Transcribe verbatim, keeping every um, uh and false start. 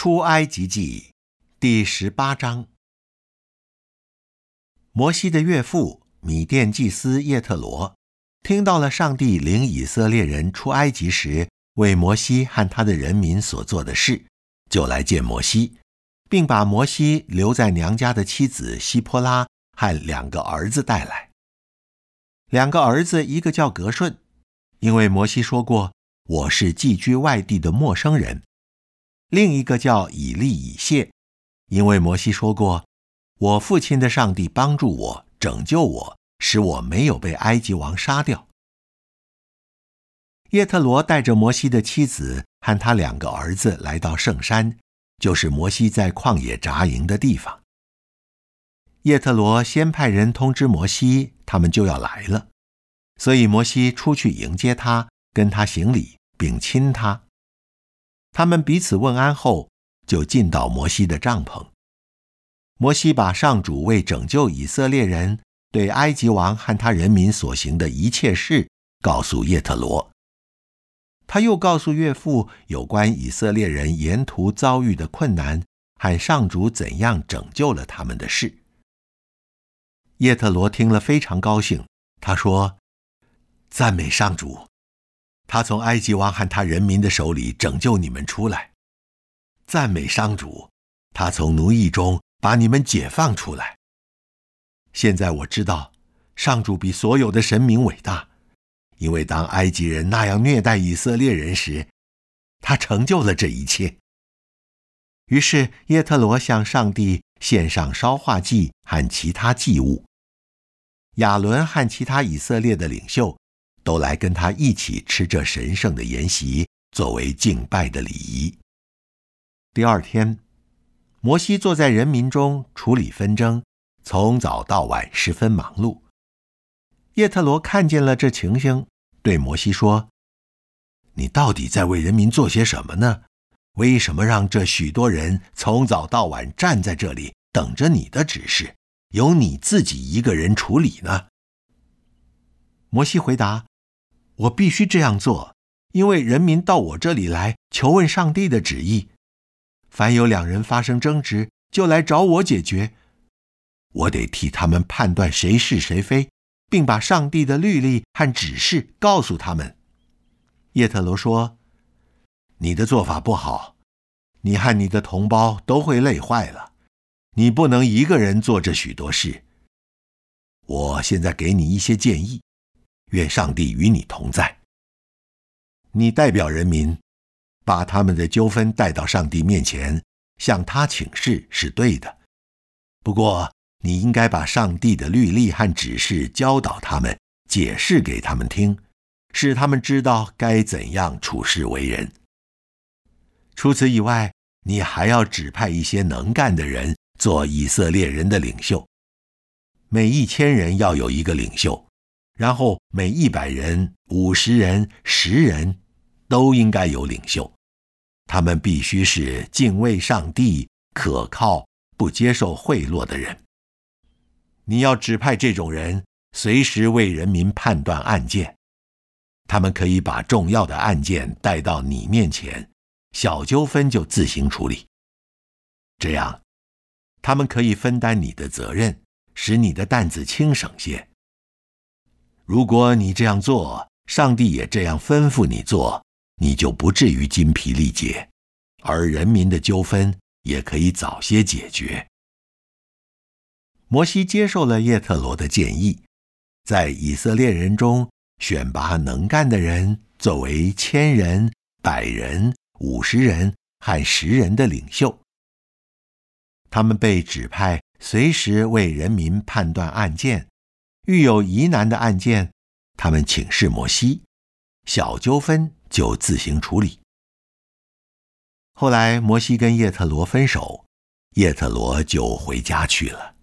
出埃及记第十八章。摩西的岳父米甸祭司叶特罗听到了上帝领以色列人出埃及时为摩西和他的人民所做的事，就来见摩西，并把摩西留在娘家的妻子希波拉和两个儿子带来。两个儿子，一个叫革顺，因为摩西说过我是寄居外地的陌生人；另一个叫以利以谢，因为摩西说过我父亲的上帝帮助我，拯救我，使我没有被埃及王杀掉。叶特罗带着摩西的妻子和他两个儿子来到圣山，就是摩西在旷野扎营的地方。叶特罗先派人通知摩西，他们就要来了，所以摩西出去迎接他，跟他行礼，并亲他。他们彼此问安后，就进到摩西的帐篷。摩西把上主为拯救以色列人对埃及王和他人民所行的一切事告诉叶特罗。他又告诉岳父有关以色列人沿途遭遇的困难和上主怎样拯救了他们的事。叶特罗听了非常高兴，他说：赞美上主，他从埃及王和他人民的手里拯救你们出来。赞美上主，他从奴役中把你们解放出来。现在我知道上主比所有的神明伟大，因为当埃及人那样虐待以色列人时，他成就了这一切。于是叶特罗向上帝献上烧化祭和其他祭物。亚伦和其他以色列的领袖都来跟他一起吃这神圣的筵席，作为敬拜的礼仪。第二天，摩西坐在人民中处理纷争，从早到晚十分忙碌。叶特罗看见了这情形，对摩西说：你到底在为人民做些什么呢？为什么让这许多人从早到晚站在这里等着你的指示，由你自己一个人处理呢？摩西回答：我必须这样做，因为人民到我这里来求问上帝的旨意，凡有两人发生争执，就来找我解决。我得替他们判断谁是谁非，并把上帝的律例和指示告诉他们。叶特罗说：你的做法不好，你和你的同胞都会累坏了，你不能一个人做这许多事。我现在给你一些建议，愿上帝与你同在。你代表人民，把他们的纠纷带到上帝面前，向他请示是对的。不过你应该把上帝的律例和指示教导他们，解释给他们听，使他们知道该怎样处事为人。除此以外，你还要指派一些能干的人做以色列人的领袖。每一千人要有一个领袖，然后每一百人、五十人、十人都应该有领袖。他们必须是敬畏上帝、可靠、不接受贿赂的人。你要指派这种人，随时为人民判断案件。他们可以把重要的案件带到你面前，小纠纷就自行处理。这样，他们可以分担你的责任，使你的担子轻省些。如果你这样做，上帝也这样吩咐你做，你就不至于筋疲力竭，而人民的纠纷也可以早些解决。摩西接受了叶特罗的建议，在以色列人中选拔能干的人作为千人、百人、五十人和十人的领袖。他们被指派随时为人民判断案件，遇有疑难的案件，他们请示摩西，小纠纷就自行处理。后来摩西跟叶特罗分手，叶特罗就回家去了。